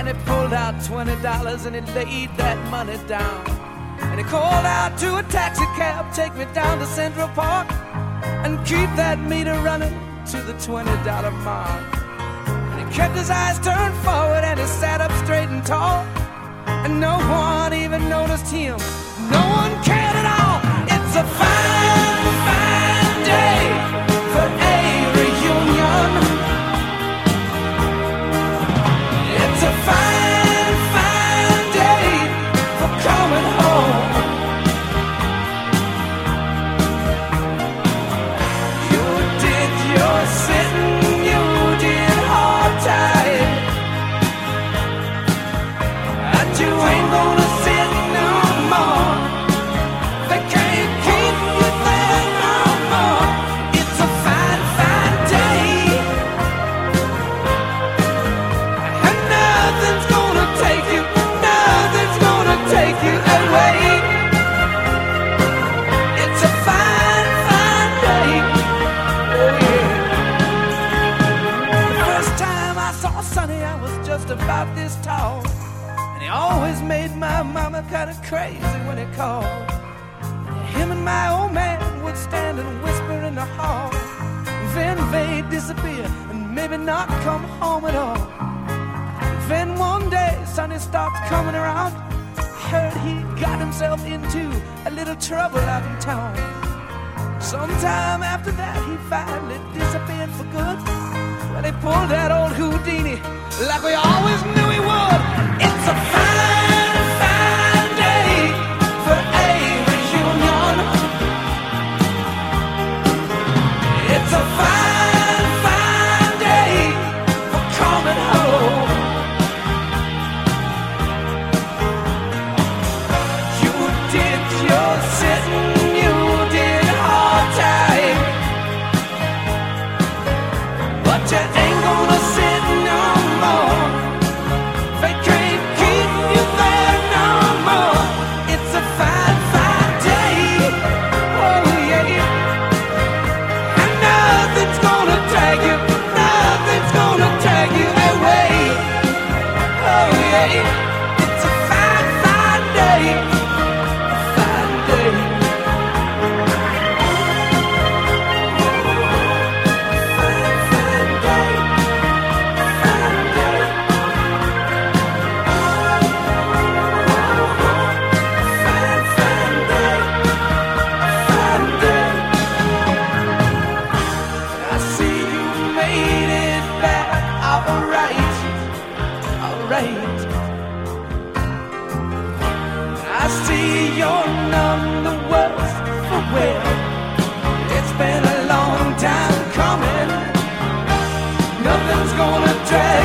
And he pulled out $20 and he laid that money down. And he called out to a taxi cab, take me down to Central Park and keep that meter running to the $20 mark. And he kept his eyes turned forward and he sat up straight and tall. And no one even noticed him, no one cared at all. It's a fine, fine day for a reunion. It's a fine, fine day for coming home. You did your sitting, you did hard time, and you ain't gonna sit no more. They can't keep you there no more. It's a fine, fine day, and nothing's gonna take you, nothing's gonna take you away. It's a fine, fine day. Oh yeah. The first time I saw Sonny, I was just about this tall. He always made my mama kind of crazy when he called. Him and my old man would stand and whisper in the hall. Then they'd disappear and maybe not come home at all. Then one day Sonny stopped coming around. Heard he got himself into a little trouble out in town. Sometime after that he finally disappeared for good. Well, they pulled that old Houdini like we always knew he would. It's a fine, fine day for a reunion. It's a fine, fine day for coming home. You did your sitting, you did hard time, but you ain't gonna sit no more. They can't keep you there no more. It's a fine, fine day. Oh yeah. And nothing's gonna take you, nothing's gonna take you away. Oh yeah. It's a fine, fine day. Fine day. Fine, fine day. Fine day. Fine, fine day. Fine day. I see you made it back, alright, alright. I see you're none the worse for wear. It's been a long time coming. Nothing's gonna drag